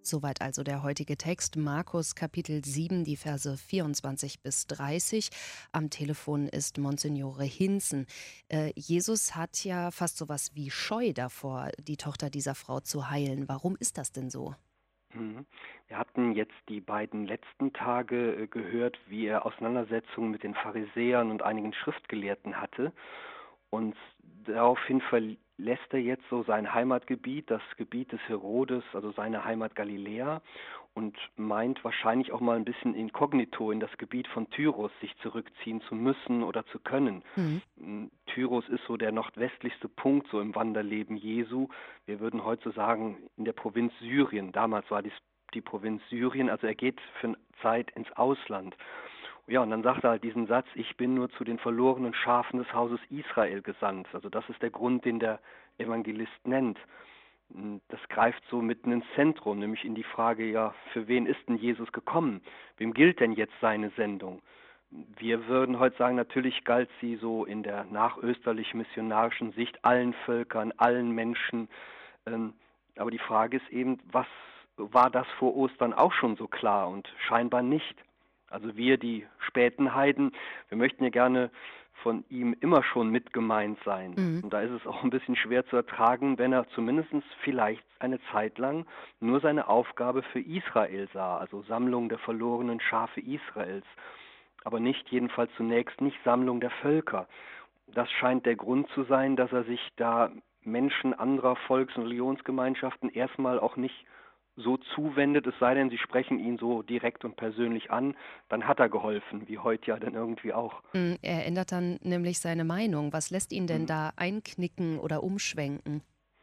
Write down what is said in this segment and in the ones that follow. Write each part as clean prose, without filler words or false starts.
Soweit also der heutige Text, Markus Kapitel 7, die Verse 24 bis 30. Am Telefon ist Monsignore Hinzen. Jesus hat ja fast sowas wie Scheu davor, die Tochter dieser Frau zu heilen. Warum ist das denn so? Mhm. Wir hatten jetzt die beiden letzten Tage gehört, wie er Auseinandersetzungen mit den Pharisäern und einigen Schriftgelehrten hatte. Und daraufhin verlässt er jetzt so sein Heimatgebiet, das Gebiet des Herodes, also seine Heimat Galiläa, und meint wahrscheinlich auch mal ein bisschen inkognito in das Gebiet von Tyros sich zurückziehen zu müssen oder zu können. Mhm. Tyros ist so der nordwestlichste Punkt so im Wanderleben Jesu. Wir würden heute so sagen, in der Provinz Syrien. Damals war dies die Provinz Syrien, also er geht für eine Zeit ins Ausland. Ja, und dann sagt er halt diesen Satz, ich bin nur zu den verlorenen Schafen des Hauses Israel gesandt. Also das ist der Grund, den der Evangelist nennt. Das greift so mitten ins Zentrum, nämlich in die Frage, ja, für wen ist denn Jesus gekommen? Wem gilt denn jetzt seine Sendung? Wir würden heute sagen, natürlich galt sie so in der nachösterlich-missionarischen Sicht allen Völkern, allen Menschen. Ähm, aber die Frage ist eben, was war das vor Ostern auch schon so klar? Und scheinbar nicht. Also wir, die späten Heiden, wir möchten ja gerne von ihm immer schon mit gemeint sein. Mhm. Und da ist es auch ein bisschen schwer zu ertragen, wenn er zumindest vielleicht eine Zeit lang nur seine Aufgabe für Israel sah, also Sammlung der verlorenen Schafe Israels, aber nicht, jedenfalls zunächst nicht Sammlung der Völker. Das scheint der Grund zu sein, dass er sich da Menschen anderer Volks- und Religionsgemeinschaften erstmal auch nicht so zuwendet, es sei denn, sie sprechen ihn so direkt und persönlich an, dann hat er geholfen, wie heute ja dann irgendwie auch. Er ändert dann nämlich seine Meinung. Was lässt ihn denn Hm. da einknicken oder umschwenken?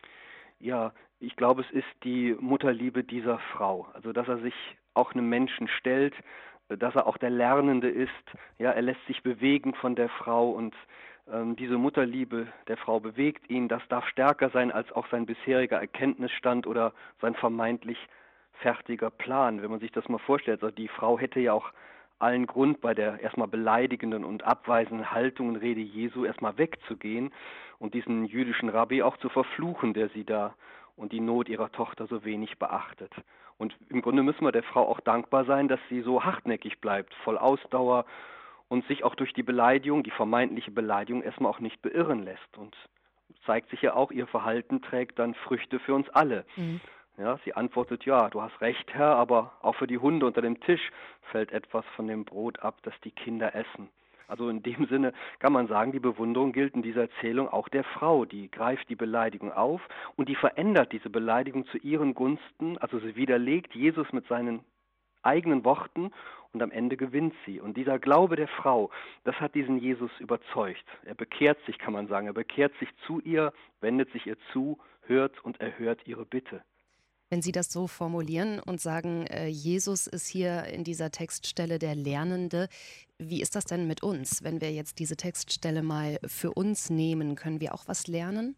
Ja, ich glaube, es ist die Mutterliebe dieser Frau. Also, dass er sich auch einem Menschen stellt, dass er auch der Lernende ist. Ja, er lässt sich bewegen von der Frau und diese Mutterliebe der Frau bewegt ihn. Das darf stärker sein als auch sein bisheriger Erkenntnisstand oder sein vermeintlich fertiger Plan. Wenn man sich das mal vorstellt, also die Frau hätte ja auch allen Grund, bei der erstmal beleidigenden und abweisenden Haltung und Rede Jesu erstmal wegzugehen und diesen jüdischen Rabbi auch zu verfluchen, der sie da und die Not ihrer Tochter so wenig beachtet. Und im Grunde müssen wir der Frau auch dankbar sein, dass sie so hartnäckig bleibt, voll Ausdauer und sich auch durch die Beleidigung, die vermeintliche Beleidigung, erstmal auch nicht beirren lässt. Und zeigt sich ja auch, ihr Verhalten trägt dann Früchte für uns alle. Mhm. Ja, sie antwortet, ja, du hast recht, Herr, aber auch für die Hunde unter dem Tisch fällt etwas von dem Brot ab, das die Kinder essen. Also in dem Sinne kann man sagen, die Bewunderung gilt in dieser Erzählung auch der Frau, die greift die Beleidigung auf und die verändert diese Beleidigung zu ihren Gunsten, also sie widerlegt Jesus mit seinen eigenen Worten und am Ende gewinnt sie. Und dieser Glaube der Frau, das hat diesen Jesus überzeugt. Er bekehrt sich, kann man sagen, er bekehrt sich zu ihr, wendet sich ihr zu, hört und erhört ihre Bitte. Wenn Sie das so formulieren und sagen, Jesus ist hier in dieser Textstelle der Lernende, wie ist das denn mit uns? Wenn wir jetzt diese Textstelle mal für uns nehmen, können wir auch was lernen?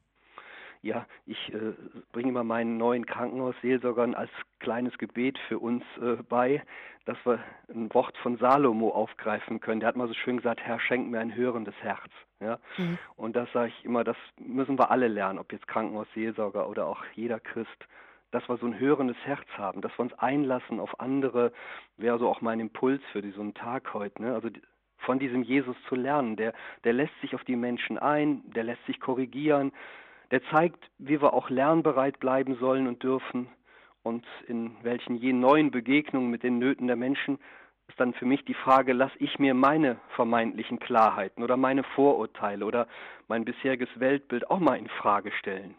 Ja, ich bringe immer meinen neuen Krankenhausseelsorgern als kleines Gebet für uns bei, dass wir ein Wort von Salomo aufgreifen können. Der hat mal so schön gesagt, Herr, schenk mir ein hörendes Herz. Ja? Mhm. Und das sage ich immer, das müssen wir alle lernen, ob jetzt Krankenhausseelsorger oder auch jeder Christ, dass wir so ein hörendes Herz haben, dass wir uns einlassen auf andere, wäre so auch mein Impuls für diesen Tag heute. Ne? Also von diesem Jesus zu lernen, der lässt sich auf die Menschen ein, der lässt sich korrigieren, der zeigt, wie wir auch lernbereit bleiben sollen und dürfen und in welchen je neuen Begegnungen mit den Nöten der Menschen ist dann für mich die Frage, lasse ich mir meine vermeintlichen Klarheiten oder meine Vorurteile oder mein bisheriges Weltbild auch mal in Frage stellen.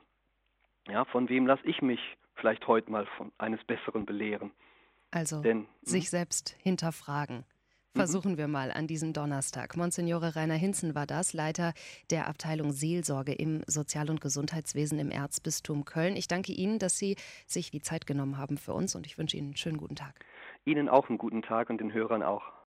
Ja, von wem lasse ich mich vielleicht heute mal von eines Besseren belehren? Also Denn, sich selbst hinterfragen. mhm. Versuchen wir mal an diesem Donnerstag. Monsignore Rainer Hinzen war das, Leiter der Abteilung Seelsorge im Sozial- und Gesundheitswesen im Erzbistum Köln. Ich danke Ihnen, dass Sie sich die Zeit genommen haben für uns und ich wünsche Ihnen einen schönen guten Tag. Ihnen auch einen guten Tag und den Hörern auch.